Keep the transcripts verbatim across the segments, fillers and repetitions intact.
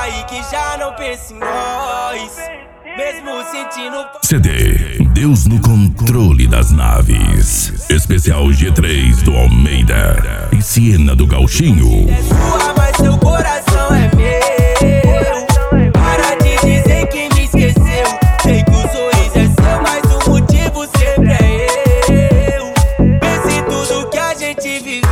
aí que já não pensa em nós, mesmo sentindo. C D Deus no controle das naves. Especial G três do Almeida e Siena do Gauchinho. É sua, mas seu coração é meu. Para de dizer que me esqueceu. Sei que o sorriso é seu, mas o motivo sempre é eu. Pense em tudo que a gente viveu.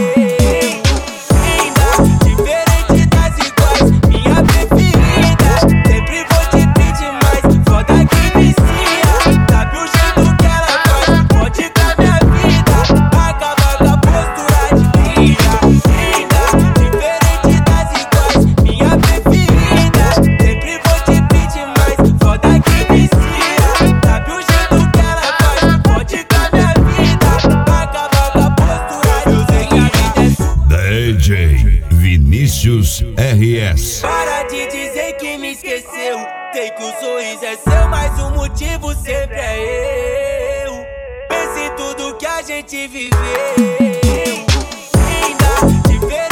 D J Vinícius R S. Para de dizer que me esqueceu. Sei que o sorriso é seu, mas o motivo sempre é eu. Pense em tudo que a gente viveu. Ainda diferente.